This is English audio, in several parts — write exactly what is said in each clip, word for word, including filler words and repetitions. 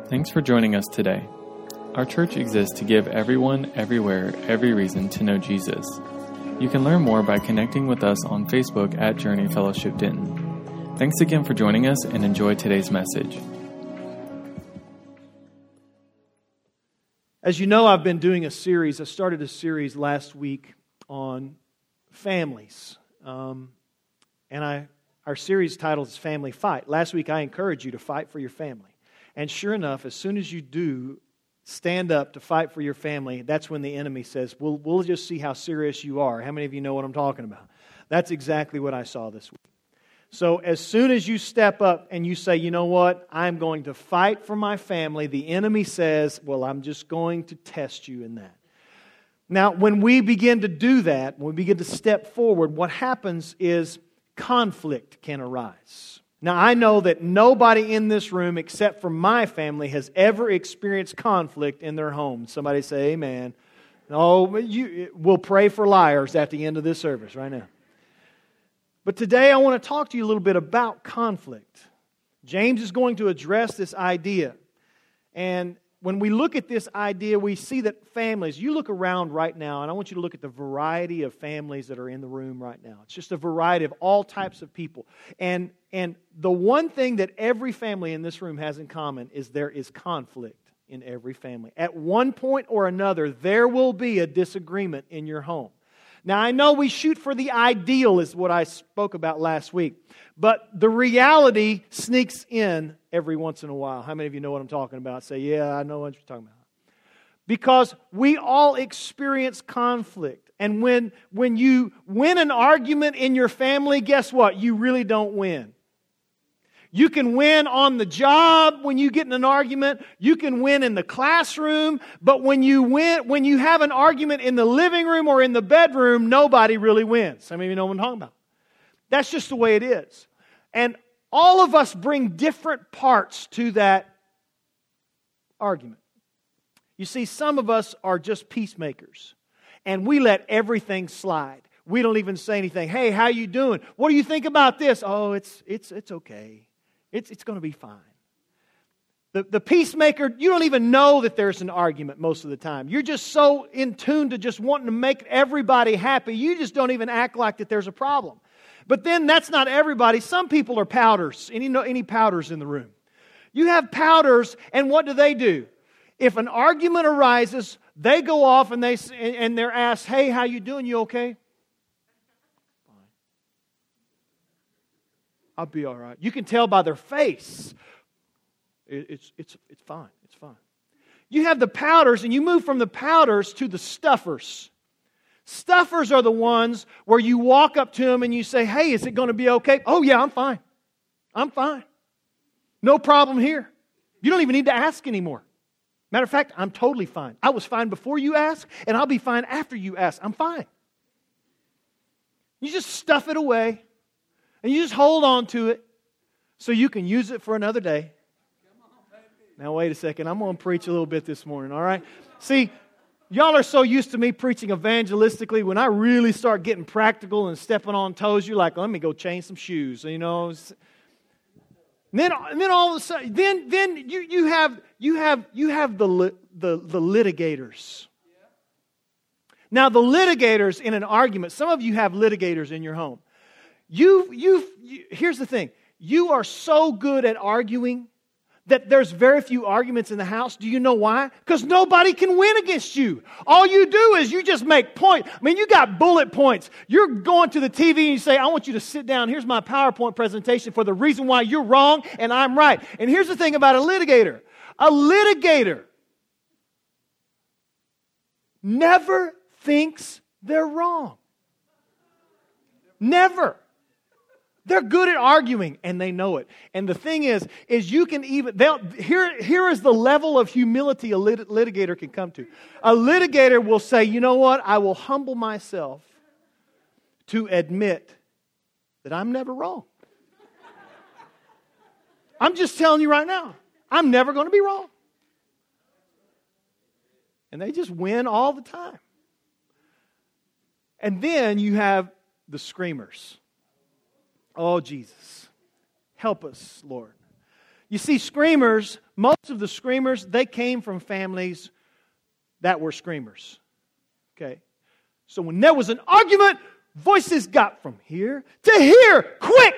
Thanks for joining us today. Our church exists to give everyone, everywhere, every reason to know Jesus. You can learn more by connecting with us on Facebook at Journey Fellowship Denton. Thanks again for joining us and enjoy today's message. As you know, I've been doing a series. I started a series last week on families. Um, and I our series title is Family Fight. Last week I encouraged you to fight for your family. And sure enough, as soon as you do stand up to fight for your family, that's when the enemy says, we'll, we'll just see how serious you are. How many of you know what I'm talking about? That's exactly what I saw this week. So as soon as you step up and you say, you know what, I'm going to fight for my family, the enemy says, well, I'm just going to test you in that. Now, when we begin to do that, when we begin to step forward, what happens is conflict can arise. Now, I know that nobody in this room except for my family has ever experienced conflict in their home. Somebody say amen. No, you, we'll pray for liars at the end of this service right now. But today I want to talk to you a little bit about conflict. James is going to address this idea. And when we look at this idea, we see that families, you look around right now, and I want you to look at the variety of families that are in the room right now. It's just a variety of all types of people. And, and the one thing that every family in this room has in common is there is conflict in every family. At one point or another, there will be a disagreement in your home. Now, I know we shoot for the ideal is what I spoke about last week, but the reality sneaks in every once in a while. How many of you know what I'm talking about? Say, yeah, I know what you're talking about. Because we all experience conflict. And when, when you win an argument in your family, guess what? You really don't win. You can win on the job when you get in an argument. You can win in the classroom. But when you win, when you have an argument in the living room or in the bedroom, nobody really wins. How many of you know what I'm talking about? That's just the way it is. And all of us bring different parts to that argument. You see, some of us are just peacemakers. And we let everything slide. We don't even say anything. Hey, how you doing? What do you think about this? Oh, it's it's it's okay. It's, it's going to be fine. The, the peacemaker, you don't even know that there's an argument most of the time. You're just so in tune to just wanting to make everybody happy, you just don't even act like that there's a problem. But then that's not everybody. Some people are pouters. Any, any pouters in the room? You have pouters, and what do they do? If an argument arises, they go off and, they, and they're asked, hey, how you doing? You okay? I'll be all right. You can tell by their face. It's, it's, it's fine. It's fine. You have the pouters, and you move from the pouters to the stuffers. Stuffers are the ones where you walk up to them and you say, hey, is it going to be okay? Oh, yeah, I'm fine. I'm fine. No problem here. You don't even need to ask anymore. Matter of fact, I'm totally fine. I was fine before you asked, and I'll be fine after you ask. I'm fine. You just stuff it away. And you just hold on to it so you can use it for another day. Now, wait a second. I'm going to preach a little bit this morning, all right? See, y'all are so used to me preaching evangelistically. When I really start getting practical and stepping on toes, you're like, let me go change some shoes, you know? And then, and then all of a sudden, then, then you, you have, you have, you have the, the, the litigators. Now, the litigators in an argument, some of you have litigators in your home. You, you, you, here's the thing. You are so good at arguing that there's very few arguments in the house. Do you know why? Because nobody can win against you. All you do is you just make point. I mean, you got bullet points. You're going to the T V and you say, I want you to sit down. Here's my PowerPoint presentation for the reason why you're wrong and I'm right. And here's the thing about a litigator. A litigator never thinks they're wrong. Never. They're good at arguing, and they know it. And the thing is, is you can even, they'll, here, here is the level of humility a lit, litigator can come to. A litigator will say, you know what, I will humble myself to admit that I'm never wrong. I'm just telling you right now, I'm never going to be wrong. And they just win all the time. And then you have the screamers. Oh, Jesus, help us, Lord. You see, screamers, most of the screamers, they came from families that were screamers. Okay? So when there was an argument, voices got from here to here, quick!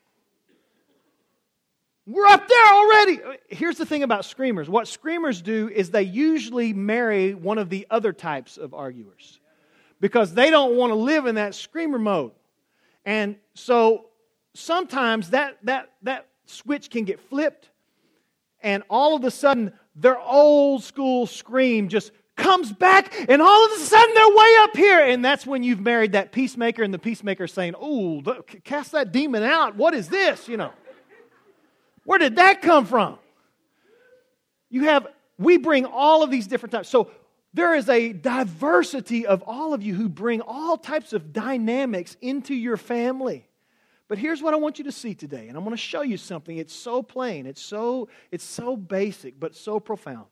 We're up there already. Here's the thing about screamers. What screamers do is they usually marry one of the other types of arguers because they don't want to live in that screamer mode. And so sometimes that, that, that switch can get flipped, and all of a sudden their old school scream just comes back, and all of a sudden they're way up here. And that's when you've married that peacemaker, and the peacemaker saying, "Oh, cast that demon out. What is this?" You know. Where did that come from? You have, we bring all of these different types. So there is a diversity of all of you who bring all types of dynamics into your family. But here's what I want you to see today, and I'm going to show you something. It's so plain, it's so, it's so basic, but so profound.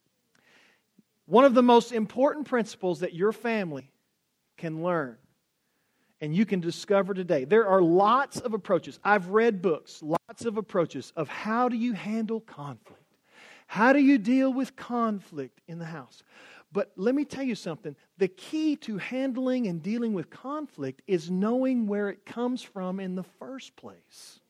One of the most important principles that your family can learn and you can discover today. There are lots of approaches. I've read books, lots of approaches of how do you handle conflict? How do you deal with conflict in the house? But let me tell you something. The key to handling and dealing with conflict is knowing where it comes from in the first place.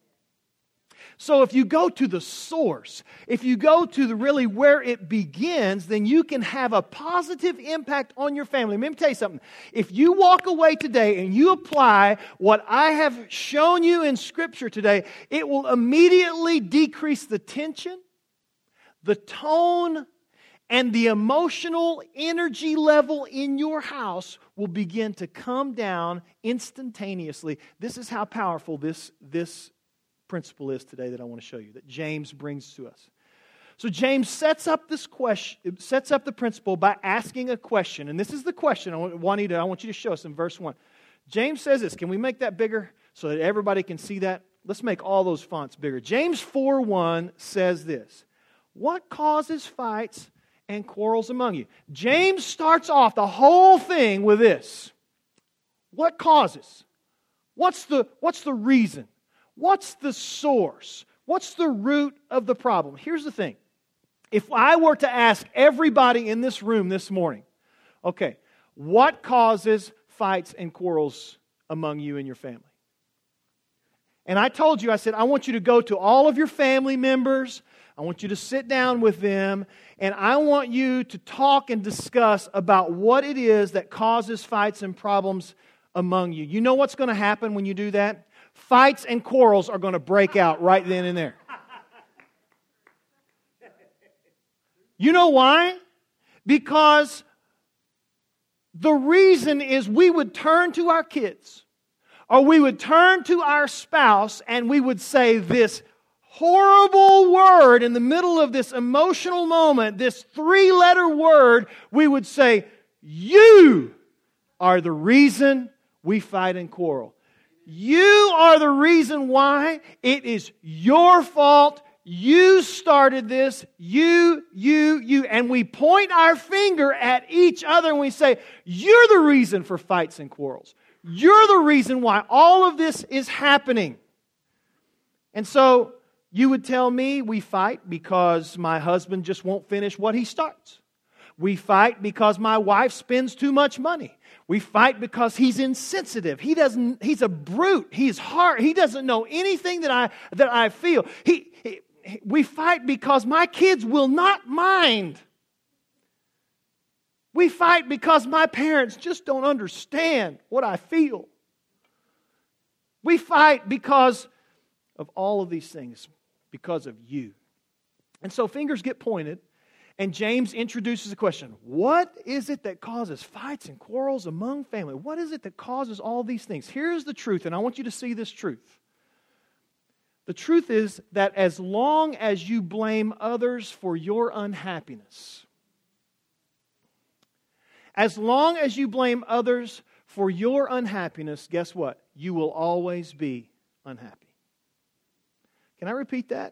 So if you go to the source, if you go to the really where it begins, then you can have a positive impact on your family. Let me tell you something. If you walk away today and you apply what I have shown you in Scripture today, it will immediately decrease the tension, the tone, and the emotional energy level in your house will begin to come down instantaneously. This is how powerful this, this principle is today that I want to show you, that James brings to us. So James sets up this question, sets up the principle by asking a question. And this is the question I want, Juanita, I want you to show us in verse one. James says this. Can we make that bigger so that everybody can see that? Let's make all those fonts bigger. James four one says this. What causes fights and quarrels among you? James starts off the whole thing with this. What causes? What's the, what's the reason? What's the source? What's the root of the problem? Here's the thing. If I were to ask everybody in this room this morning, okay, what causes fights and quarrels among you and your family? And I told you, I said, I want you to go to all of your family members. I want you to sit down with them, and I want you to talk and discuss about what it is that causes fights and problems among you. You know what's going to happen when you do that? Fights and quarrels are going to break out right then and there. You know why? Because the reason is we would turn to our kids, or we would turn to our spouse, and we would say this horrible word in the middle of this emotional moment, this three-letter word. We would say, "You are the reason we fight and quarrel. You are the reason why. It is your fault. You started this. You, you, you." And we point our finger at each other and we say, "You're the reason for fights and quarrels. You're the reason why all of this is happening." And so you would tell me, we fight because my husband just won't finish what he starts. We fight because my wife spends too much money. We fight because he's insensitive. He doesn't. He's a brute. He's hard. He doesn't know anything that I that I feel. He, he, we fight because my kids will not mind. We fight because my parents just don't understand what I feel. We fight because of all of these things, because of you. And so fingers get pointed. And James introduces a question. What is it that causes fights and quarrels among family? What is it that causes all these things? Here's the truth, and I want you to see this truth. The truth is that as long as you blame others for your unhappiness, as long as you blame others for your unhappiness, guess what? You will always be unhappy. Can I repeat that?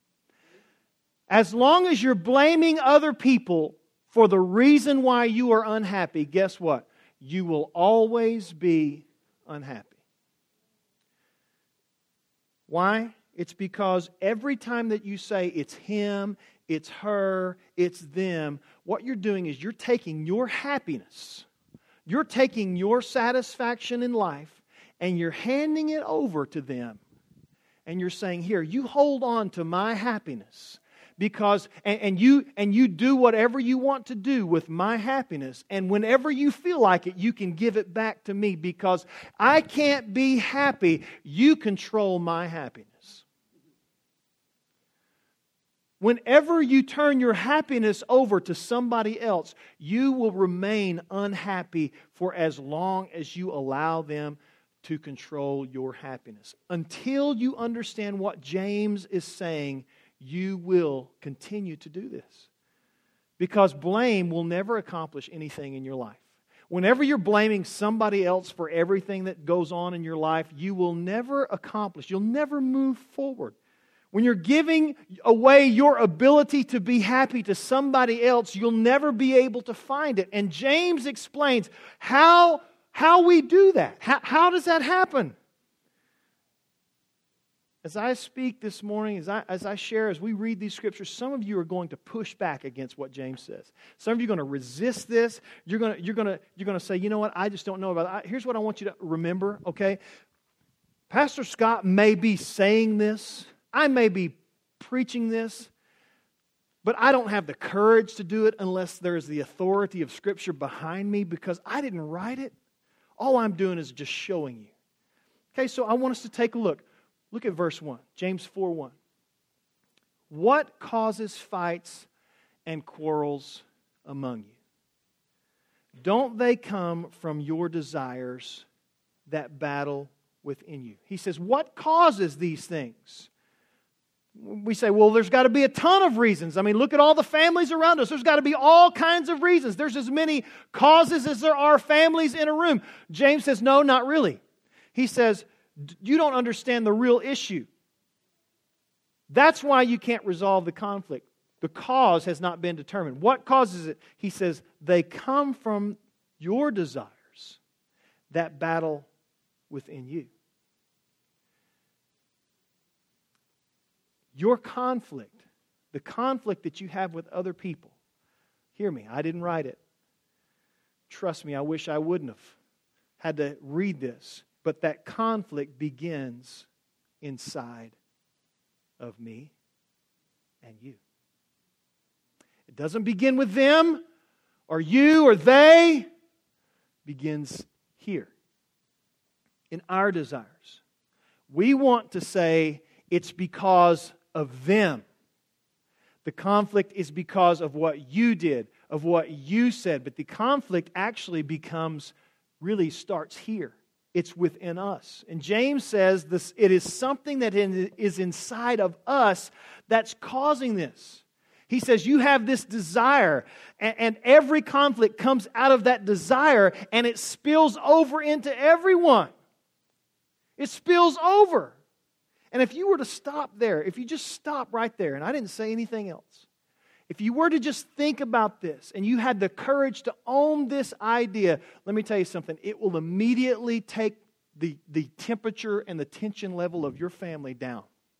As long as you're blaming other people for the reason why you are unhappy, guess what? You will always be unhappy. Why? It's because every time that you say it's him, it's her, it's them, what you're doing is you're taking your happiness, you're taking your satisfaction in life, and you're handing it over to them. And you're saying, here, you hold on to my happiness. Because and, and you and you do whatever you want to do with my happiness, and whenever you feel like it, you can give it back to me, because I can't be happy. You control my happiness. Whenever you turn your happiness over to somebody else, you will remain unhappy for as long as you allow them to control your happiness. Until you understand what James is saying, you will continue to do this. Because blame will never accomplish anything in your life. Whenever you're blaming somebody else for everything that goes on in your life, you will never accomplish, you'll never move forward. When you're giving away your ability to be happy to somebody else, you'll never be able to find it. And James explains how, how we do that. How, how does that happen? As I speak this morning, as I, as I share, as we read these scriptures, some of you are going to push back against what James says. Some of you are going to resist this. You're going to, you're going to, you're going to say, you know what, I just don't know about it. Here's what I want you to remember, okay? Pastor Scott may be saying this. I may be preaching this. But I don't have the courage to do it unless there's the authority of Scripture behind me, because I didn't write it. All I'm doing is just showing you. Okay, so I want us to take a look. Look at verse one, James four one. What causes fights and quarrels among you? Don't they come from your desires that battle within you? He says, what causes these things? We say, well, there's got to be a ton of reasons. I mean, look at all the families around us. There's got to be all kinds of reasons. There's as many causes as there are families in a room. James says, no, not really. He says, you don't understand the real issue. That's why you can't resolve the conflict. The cause has not been determined. What causes it? He says, they come from your desires that battle within you. Your conflict, the conflict that you have with other people, hear me, I didn't write it. Trust me, I wish I wouldn't have had to read this. But that conflict begins inside of me and you. It doesn't begin with them or you or they. It begins here in our desires. We want to say it's because of them. The conflict is because of what you did, of what you said. But the conflict actually becomes, really starts here. It's within us. And James says this, it is something that is inside of us that's causing this. He says you have this desire, and, and every conflict comes out of that desire, and it spills over into everyone. It spills over. And if you were to stop there, if you just stop right there, and I didn't say anything else, if you were to just think about this and you had the courage to own this idea, let me tell you something, it will immediately take the, the temperature and the tension level of your family down.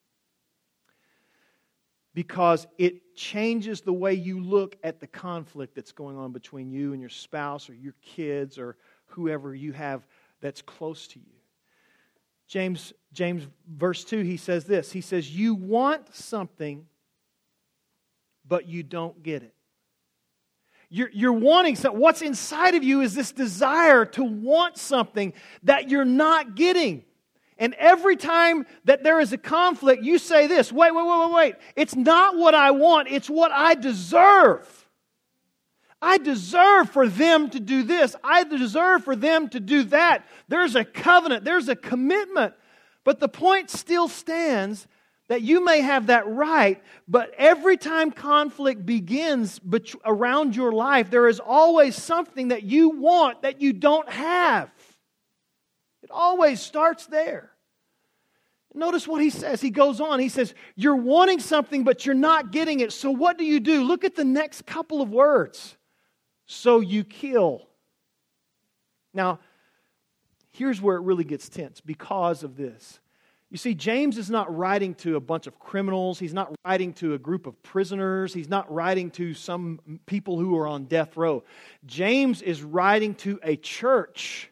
Because it changes the way you look at the conflict that's going on between you and your spouse or your kids or whoever you have that's close to you. James, James verse two, he says this. He says, you want something, but you don't get it. You're, you're wanting something. What's inside of you is this desire to want something that you're not getting. And every time that there is a conflict, you say this, wait, wait, wait, wait, wait. It's not what I want, it's what I deserve. I deserve for them to do this. I deserve for them to do that. There's a covenant, there's a commitment. But the point still stands that you may have that right, but every time conflict begins bet- around your life, there is always something that you want that you don't have. It always starts there. Notice what he says. He goes on. He says, you're wanting something, but you're not getting it. So what do you do? Look at the next couple of words. So you kill. Now, here's where it really gets tense because of this. You see, James is not writing to a bunch of criminals. He's not writing to a group of prisoners. He's not writing to some people who are on death row. James is writing to a church.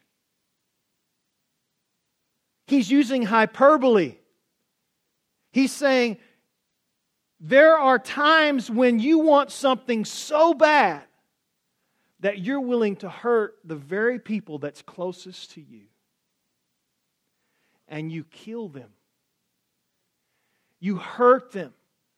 He's using hyperbole. He's saying, there are times when you want something so bad that you're willing to hurt the very people that's closest to you. And you kill them. You hurt them.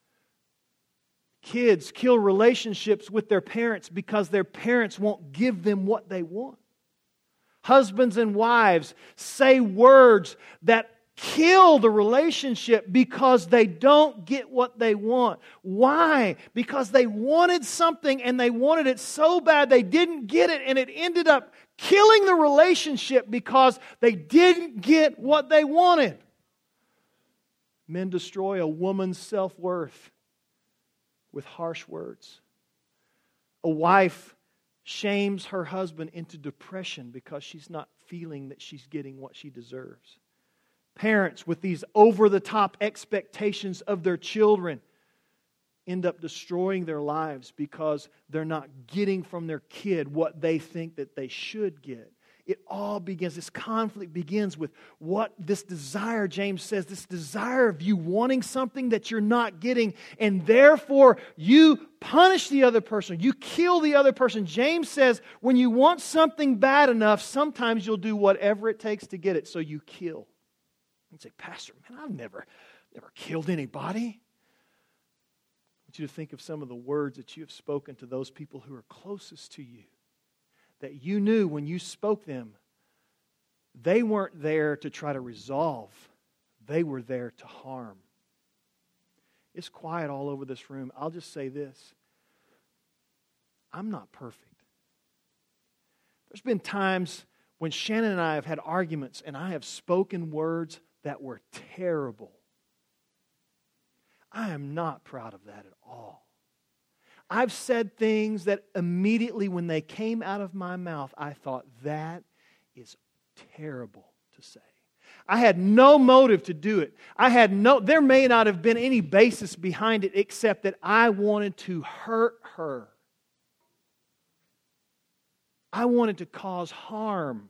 Kids kill relationships with their parents because their parents won't give them what they want. Husbands and wives say words that kill the relationship because they don't get what they want. Why? Because they wanted something and they wanted it so bad they didn't get it, and it ended up killing the relationship because they didn't get what they wanted. Men destroy a woman's self-worth with harsh words. A wife shames her husband into depression because she's not feeling that she's getting what she deserves. Parents with these over-the-top expectations of their children end up destroying their lives because they're not getting from their kid what they think that they should get. It all begins, this conflict begins with what this desire, James says, this desire of you wanting something that you're not getting, and therefore you punish the other person, you kill the other person. James says when you want something bad enough, sometimes you'll do whatever it takes to get it, so you kill. You say, Pastor, man, I've never, never killed anybody. I want you to think of some of the words that you have spoken to those people who are closest to you, that you knew when you spoke them, they weren't there to try to resolve. They were there to harm. It's quiet all over this room. I'll just say this. I'm not perfect. There's been times when Shannon and I have had arguments and I have spoken words that were terrible. I am not proud of that at all. I've said things that immediately when they came out of my mouth, I thought, that is terrible to say. I had no motive to do it. I had no, there may not have been any basis behind it except that I wanted to hurt her. I wanted to cause harm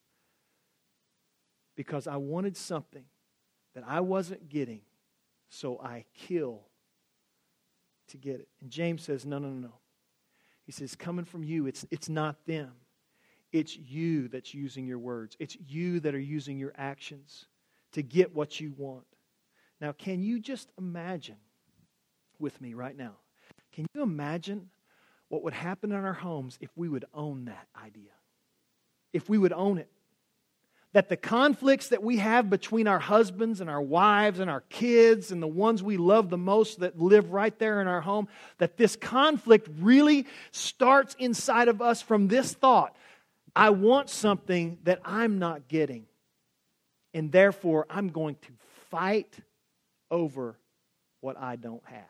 because I wanted something that I wasn't getting. So I kill to get it. And James says, no, no, no, no. He says, coming from you, it's, it's not them. It's you that's using your words. It's you that are using your actions to get what you want. Now, can you just imagine with me right now? Can you imagine what would happen in our homes if we would own that idea? If we would own it. That the conflicts that we have between our husbands and our wives and our kids and the ones we love the most that live right there in our home, that this conflict really starts inside of us from this thought. I want something that I'm not getting. And therefore, I'm going to fight over what I don't have.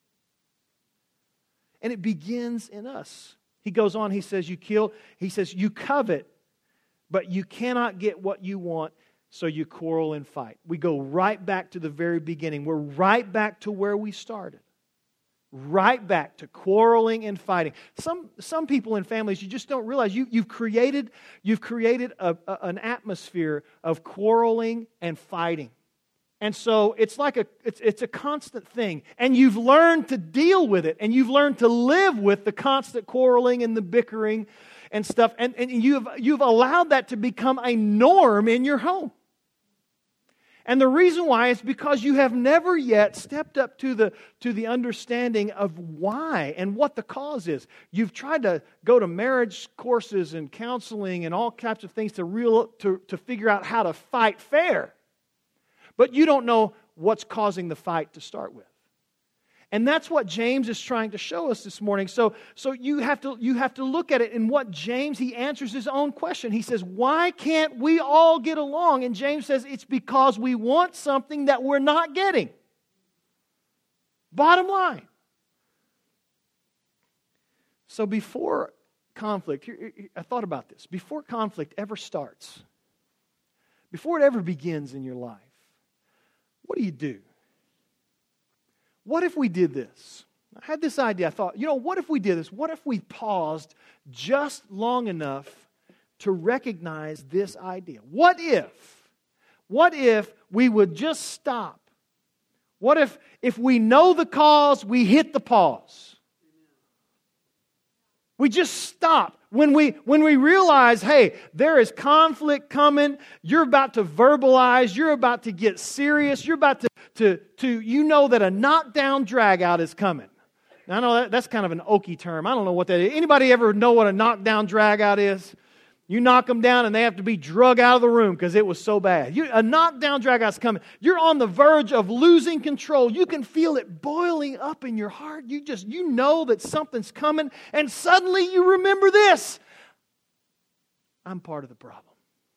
And it begins in us. He goes on, he says, you kill, he says, you covet, but you cannot get what you want, so you quarrel and fight. We go right back to the very beginning. We're right back to where we started. Right back to quarreling and fighting. Some some people in families, you just don't realize, you, you've created, you've created a, a, an atmosphere of quarreling and fighting. And so it's like a it's, it's a constant thing. And you've learned to deal with it. And you've learned to live with the constant quarreling and the bickering and stuff, and, and you've, you've allowed that to become a norm in your home. And the reason why is because you have never yet stepped up to the, to the understanding of why and what the cause is. You've tried to go to marriage courses and counseling and all types of things to, real, to, to figure out how to fight fair. But you don't know what's causing the fight to start with. And that's what James is trying to show us this morning. So, so you have to, you have to look at it. And what James, he answers his own question. He says, why can't we all get along? And James says, it's because we want something that we're not getting. Bottom line. So before conflict, I thought about this. Before conflict ever starts, before it ever begins in your life, what do you do? What if we did this? I had this idea. I thought, you know, what if we did this? What if we paused just long enough to recognize this idea? What if? What if we would just stop? What if, if we know the cause, we hit the pause? We just stop. When we, when we realize, hey, there is conflict coming, you're about to verbalize, you're about to get serious, you're about to, to, to you know that a knockdown drag-out is coming. Now, I know that, that's kind of an oaky term. I don't know what that is. Anybody ever know what a knockdown drag-out is? You knock them down and they have to be drug out of the room because it was so bad. You, a knockdown drag-out's coming. You're on the verge of losing control. You can feel it boiling up in your heart. You just, you know that something's coming, and suddenly you remember this. I'm part of the problem.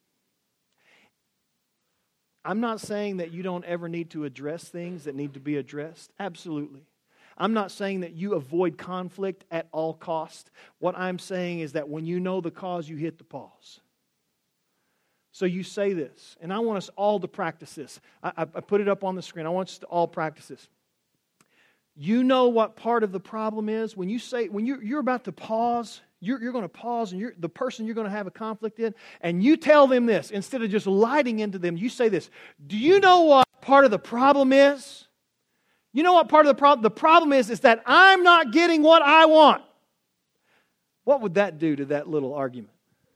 I'm not saying that you don't ever need to address things that need to be addressed. Absolutely. I'm not saying that you avoid conflict at all costs. What I'm saying is that when you know the cause, you hit the pause. So you say this, and I want us all to practice this. I, I put it up on the screen. I want us to all practice this. You know what part of the problem is? When you say, when you're, you're about to pause, you're, you're going to pause, and you're, the person you're going to have a conflict in, and you tell them this, instead of just lighting into them, you say this. Do you know what part of the problem is? You know what part of the problem? The problem is, is that I'm not getting what I want. What would that do to that little argument?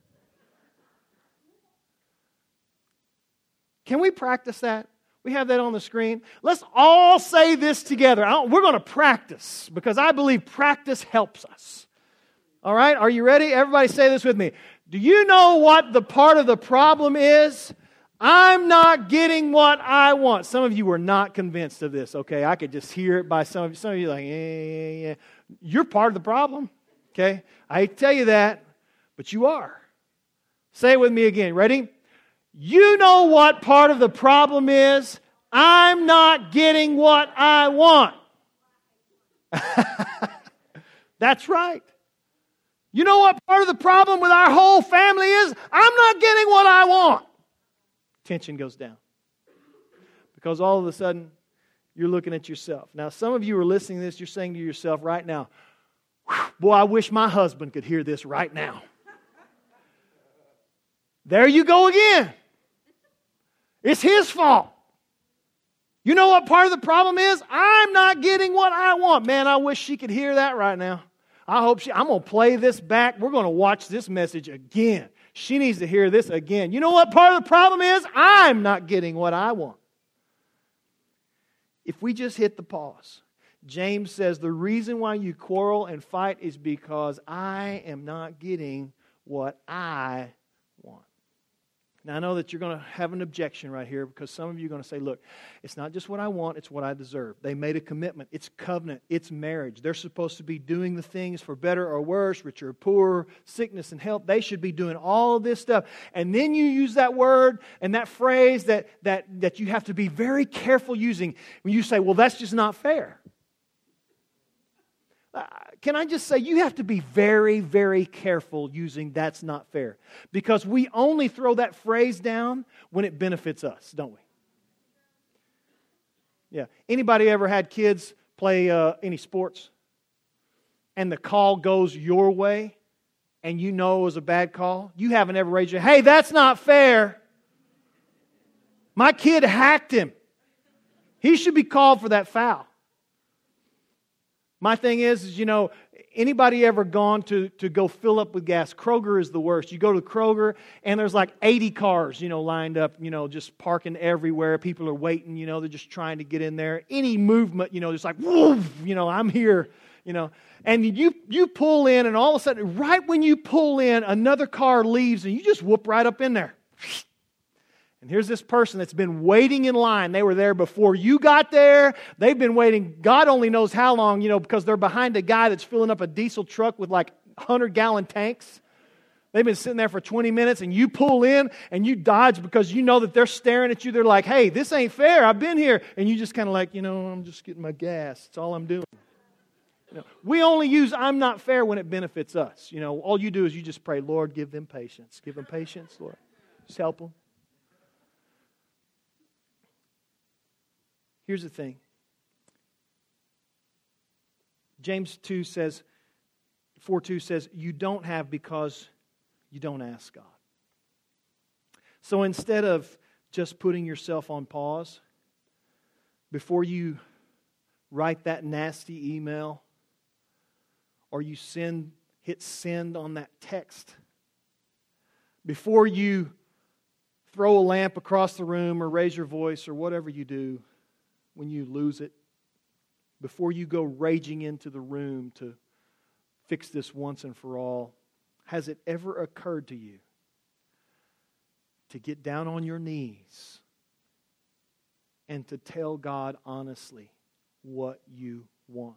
Can we practice that? We have that on the screen. Let's all say this together. I don't, we're going to practice because I believe practice helps us. All right? Are you ready? Everybody say this with me. Do you know what the part of the problem is? I'm not getting what I want. Some of you were not convinced of this, okay? I could just hear it by some of you. Some of you are like, yeah, yeah, yeah. You're part of the problem, okay? I hate to tell you that, but you are. Say it with me again. Ready? You know what part of the problem is? I'm not getting what I want. That's right. You know what part of the problem with our whole family is? I'm not getting what I want. Tension goes down. Because all of a sudden, you're looking at yourself. Now, some of you are listening to this, you're saying to yourself right now, boy, I wish my husband could hear this right now. There you go again. It's his fault. You know what part of the problem is? I'm not getting what I want. Man, I wish she could hear that right now. I hope she, I'm going to play this back. We're going to watch this message again. She needs to hear this again. You know what part of the problem is? I'm not getting what I want. If we just hit the pause, James says the reason why you quarrel and fight is because I am not getting what I want. Now, I know that you're going to have an objection right here because some of you are going to say, look, it's not just what I want, it's what I deserve. They made a commitment. It's covenant. It's marriage. They're supposed to be doing the things for better or worse, rich or poor, sickness and health. They should be doing all of this stuff. And then you use that word and that phrase that, that, that you have to be very careful using when you say, well, that's just not fair. Uh, can I just say, you have to be very, very careful using that's not fair. Because we only throw that phrase down when it benefits us, don't we? Yeah. Anybody ever had kids play uh, any sports? And the call goes your way, and you know it was a bad call? You haven't ever raised your hand, hey, that's not fair. My kid hacked him. He should be called for that foul. My thing is, is, you know, anybody ever gone to, to go fill up with gas? Kroger is the worst. You go to Kroger and there's like eighty cars, you know, lined up, you know, just parking everywhere. People are waiting, you know, they're just trying to get in there. Any movement, you know, just like, whoa, you know, I'm here, you know. And you you pull in and all of a sudden, right when you pull in, another car leaves and you just whoop right up in there. And here's this person that's been waiting in line. They were there before you got there. They've been waiting, God only knows how long, you know, because they're behind a guy that's filling up a diesel truck with like one hundred gallon tanks. They've been sitting there for twenty minutes and you pull in and you dodge because you know that they're staring at you. They're like, hey, this ain't fair. I've been here. And you just kind of like, you know, I'm just getting my gas. That's all I'm doing. You know, we only use I'm not fair when it benefits us. You know, all you do is you just pray, Lord, give them patience. Give them patience, Lord. Just help them. Here's the thing. James two says, four two says, you don't have because you don't ask God. So instead of just putting yourself on pause, before you write that nasty email, or you send, hit send on that text, before you throw a lamp across the room or raise your voice or whatever you do when you lose it, before you go raging into the room to fix this once and for all, has it ever occurred to you to get down on your knees and to tell God honestly what you want?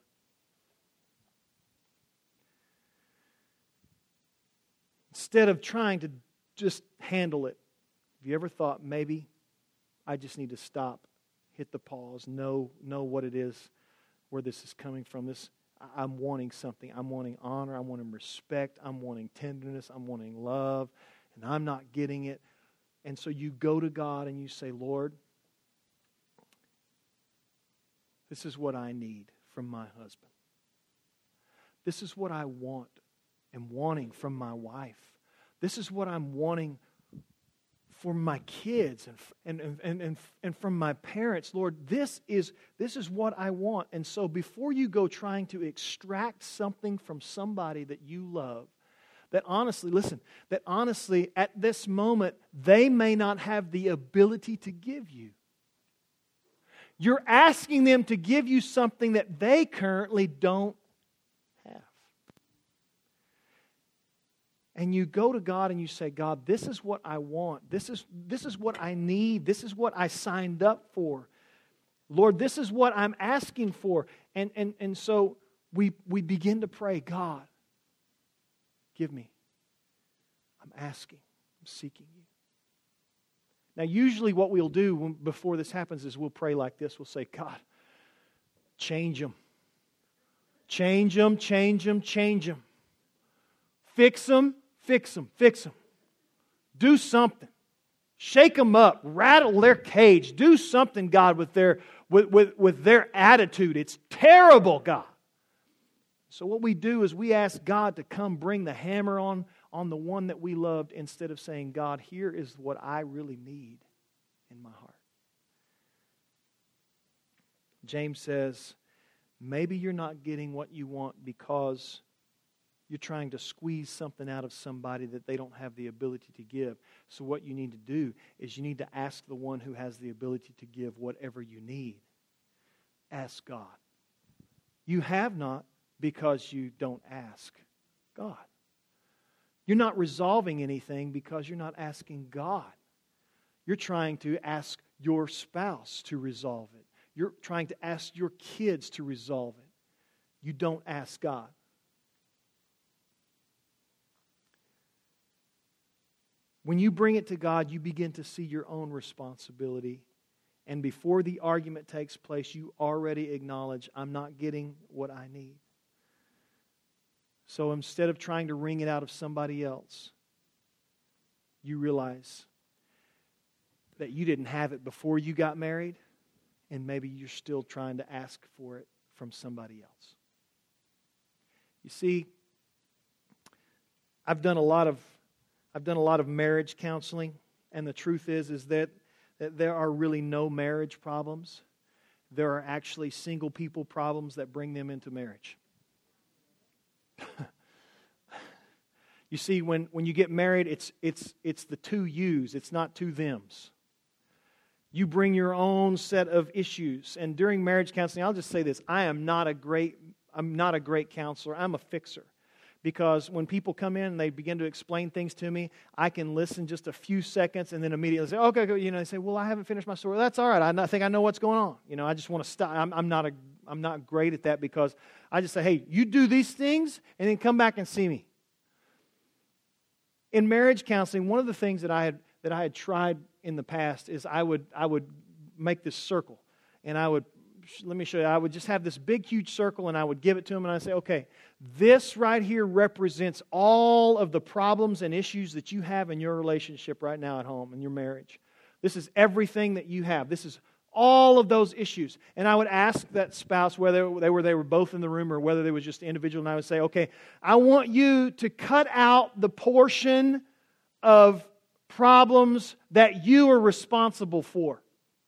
Instead of trying to just handle it, have you ever thought, maybe I just need to stop, hit the pause, know, know what it is, where this is coming from? This, I'm wanting something. I'm wanting honor. I'm wanting respect. I'm wanting tenderness. I'm wanting love. And I'm not getting it. And so you go to God and you say, Lord, this is what I need from my husband. This is what I want and wanting from my wife. This is what I'm wanting for my kids and, and, and, and, and from my parents. Lord, this is, this is what I want. And so before you go trying to extract something from somebody that you love, that honestly, listen, that honestly at this moment they may not have the ability to give you. You're asking them to give you something that they currently don't have. And you go to God and you say, God, this is what I want. This is, this is what I need. This is what I signed up for. Lord, this is what I'm asking for. And, and, and so we, we begin to pray, God, give me. I'm asking. I'm seeking you. Now, usually what we'll do when, before this happens is we'll pray like this. We'll say, God, change them. Change them, change them, change them. Fix them, fix them, fix them. Do something. Shake them up. Rattle their cage. Do something, God, with their, with, with, with their attitude. It's terrible, God. So what we do is we ask God to come bring the hammer on, on the one that we loved instead of saying, God, here is what I really need in my heart. James says, maybe you're not getting what you want because you're trying to squeeze something out of somebody that they don't have the ability to give. So what you need to do is you need to ask the one who has the ability to give whatever you need. Ask God. You have not because you don't ask God. You're not resolving anything because you're not asking God. You're trying to ask your spouse to resolve it. You're trying to ask your kids to resolve it. You don't ask God. When you bring it to God, you begin to see your own responsibility. And before the argument takes place, you already acknowledge, I'm not getting what I need. So instead of trying to wring it out of somebody else, you realize that you didn't have it before you got married, and maybe you're still trying to ask for it from somebody else. You see, I've done a lot of I've done a lot of marriage counseling, and the truth is, is that, that there are really no marriage problems. There are actually single people problems that bring them into marriage. You see, when, when you get married, it's it's it's the two yous, it's not two thems. You bring your own set of issues. And during marriage counseling, I'll just say this, I am not a great I'm not a great counselor. I'm a fixer. Because when people come in and they begin to explain things to me, I can listen just a few seconds and then immediately say, okay, okay. You know, they say, well, I haven't finished my story. That's all right. I think I know what's going on. You know, I just want to stop. I'm, I'm not a, I'm not great at that because I just say, hey, you do these things and then come back and see me. In marriage counseling, one of the things that I had that I had tried in the past is I would I would make this circle, and I would. Let me show you. I would just have this big, huge circle, and I would give it to him, and I'd say, okay, this right here represents all of the problems and issues that you have in your relationship right now at home, in your marriage. This is everything that you have. This is all of those issues. And I would ask that spouse whether they were, they were both in the room or whether they were just individual, and I would say, okay, I want you to cut out the portion of problems that you are responsible for.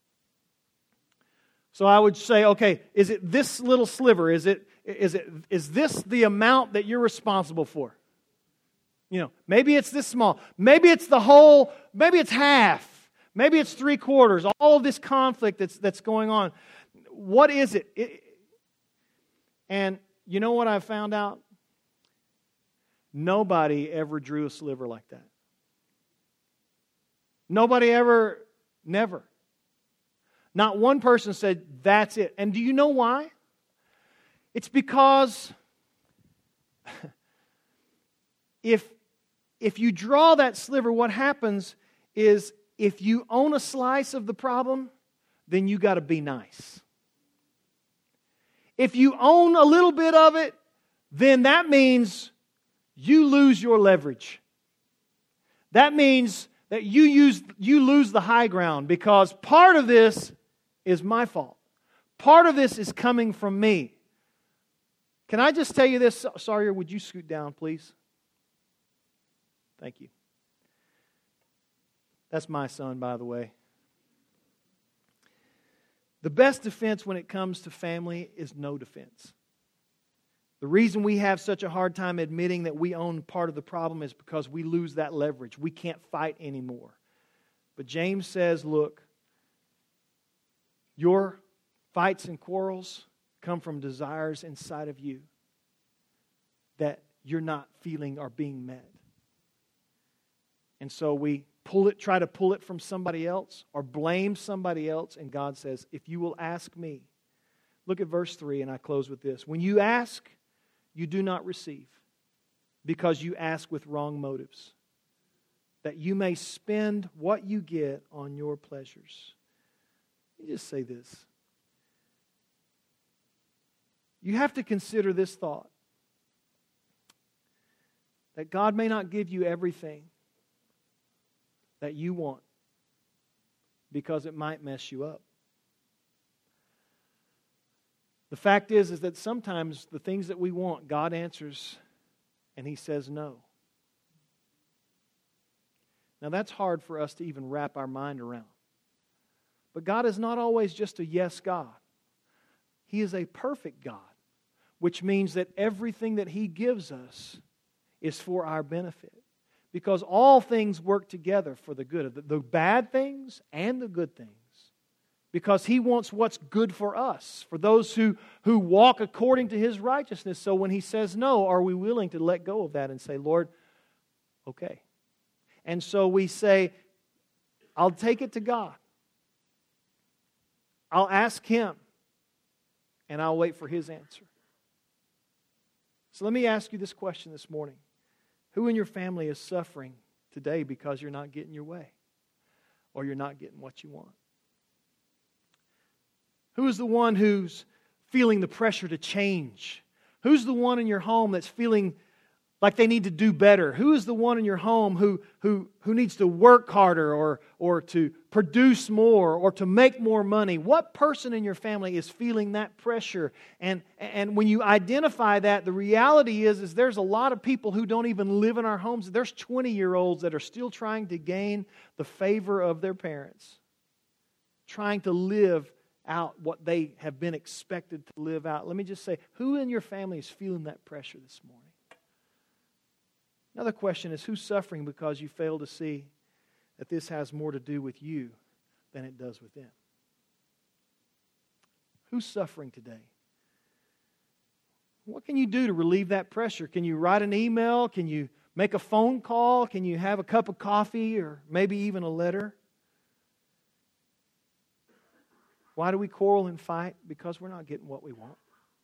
So I would say, okay, is it this little sliver? Is it is it is this the amount that you're responsible for? You know, maybe it's this small. Maybe it's the whole, maybe it's half. Maybe it's three quarters. All of this conflict that's that's going on. What is it? it and you know what I found out? Nobody ever drew a sliver like that. Nobody ever, never. Not one person said, that's it. And do you know why? It's because if, if you draw that sliver, what happens is if you own a slice of the problem, then you got to be nice. If you own a little bit of it, then that means you lose your leverage. That means that you use you lose the high ground because part of this is my fault. Part of this is coming from me. Can I just tell you this? Sawyer, would you scoot down, please? Thank you. That's my son, by the way. The best defense when it comes to family is no defense. The reason we have such a hard time admitting that we own part of the problem is because we lose that leverage. We can't fight anymore. But James says, look, your fights and quarrels come from desires inside of you that you're not feeling are being met. And so we pull it, try to pull it from somebody else or blame somebody else. And God says, if you will ask me, look at verse three, and I close with this. When you ask, you do not receive, because you ask with wrong motives, that you may spend what you get on your pleasures. Let me just say this. You have to consider this thought, that God may not give you everything that you want, because it might mess you up. The fact is, is that sometimes the things that we want, God answers and He says no. Now that's hard for us to even wrap our mind around. But God is not always just a yes God. He is a perfect God, which means that everything that He gives us is for our benefit. Because all things work together for the good, the bad things and the good things. Because He wants what's good for us, for those who, who walk according to His righteousness. So when He says no, are we willing to let go of that and say, Lord, okay. And so we say, I'll take it to God. I'll ask Him, and I'll wait for His answer. So let me ask you this question this morning. Who in your family is suffering today because you're not getting your way? Or you're not getting what you want? Who is the one who's feeling the pressure to change? Who's the one in your home that's feeling like they need to do better? Who is the one in your home who, who, who needs to work harder or, or to produce more or to make more money? What person in your family is feeling that pressure? And, and when you identify that, the reality is, is there's a lot of people who don't even live in our homes. There's twenty-year-olds that are still trying to gain the favor of their parents, trying to live out what they have been expected to live out. Let me just say, who in your family is feeling that pressure this morning? Another question is, who's suffering because you fail to see that this has more to do with you than it does with them? Who's suffering today? What can you do to relieve that pressure? Can you write an email? Can you make a phone call? Can you have a cup of coffee or maybe even a letter? Why do we quarrel and fight? Because we're not getting what we want.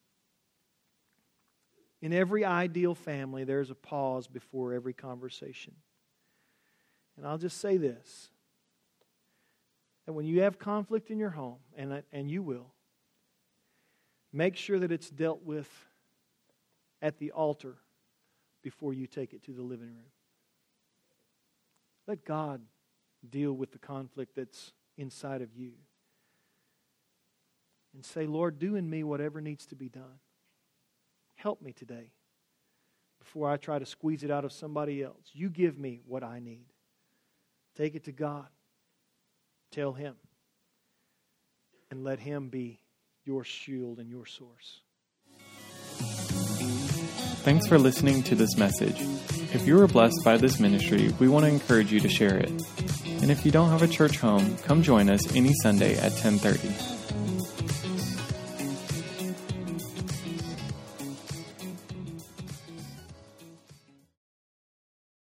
In every ideal family, there's a pause before every conversation. And I'll just say this, that when you have conflict in your home, and, and you will, make sure that it's dealt with at the altar before you take it to the living room. Let God deal with the conflict that's inside of you. and say, Lord, do in me whatever needs to be done. Help me today before I try to squeeze it out of somebody else. You give me what I need. Take it to God. Tell Him. And let Him be your shield and your source. Thanks for listening to this message. If you were blessed by this ministry, we want to encourage you to share it. And if you don't have a church home, come join us any Sunday at ten thirty.